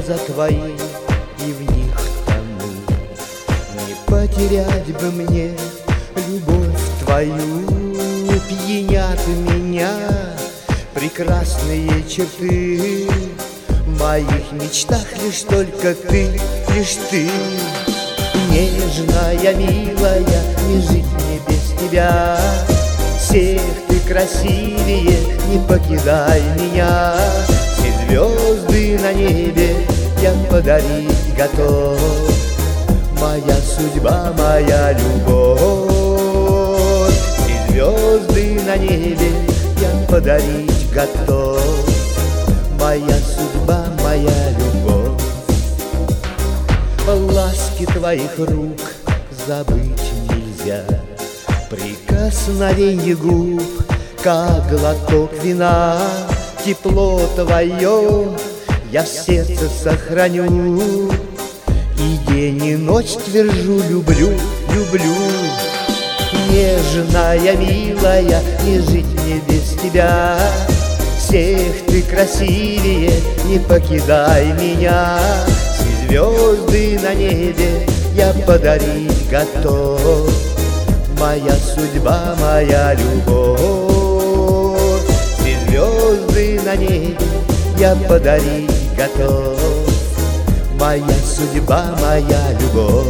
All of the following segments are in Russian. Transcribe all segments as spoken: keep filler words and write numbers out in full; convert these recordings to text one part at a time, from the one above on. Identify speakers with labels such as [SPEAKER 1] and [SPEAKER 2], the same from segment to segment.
[SPEAKER 1] глаза твои, и в них тону. Не потерять бы мне любовь твою. Пьянят меня прекрасные черты, в моих мечтах лишь только ты, лишь ты. Нежная, милая, не жить мне без тебя. Всех ты красивее, не покидай меня. Все звезды на небе я подарить готов. Моя судьба, моя любовь. Все звезды на небе я подарить готов. Моя судьба, моя любовь. Ласки твоих рук забыть нельзя, прикосновенье губ, как глоток вина. Тепло твое я в сердце сохраню, и день и ночь твержу: люблю, люблю. Нежная, милая, не жить мне без тебя. Всех ты красивее, не покидай меня. Все звезды на небе я подарить готов. Моя судьба, моя любовь. Все звезды на небе я подарить готов. Моя судьба, моя любовь.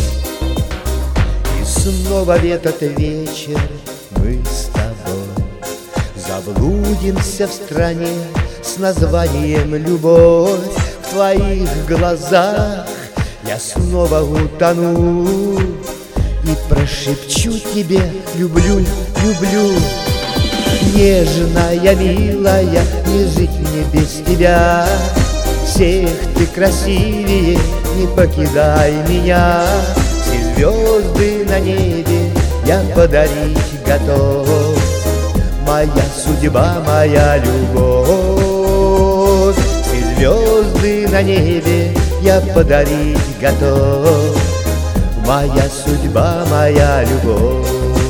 [SPEAKER 1] И снова в этот вечер мы с тобой заблудимся в стране с названием любовь. В твоих глазах я снова утону и прошепчу тебе: люблю, люблю. Нежная, милая, не жить мне без тебя. Всех ты красивее, не покидай меня. Все звезды на небе я подарить готов. Моя судьба, моя любовь. Все звезды на небе я подарить готов. Моя судьба, моя любовь.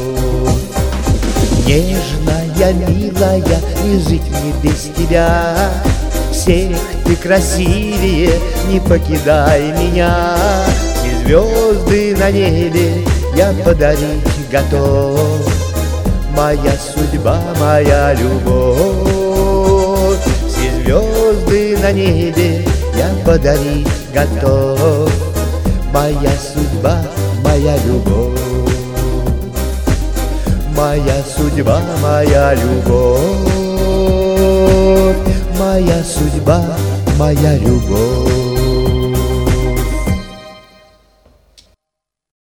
[SPEAKER 1] Нежная, милая, не жить мне без тебя. Всех ты красивее, не покидай меня. Все звезды на небе я подарить готов. Моя судьба, моя любовь. Все звезды на небе я подарить готов. Моя судьба, моя любовь. Моя судьба, моя любовь. Моя судьба, моя любовь.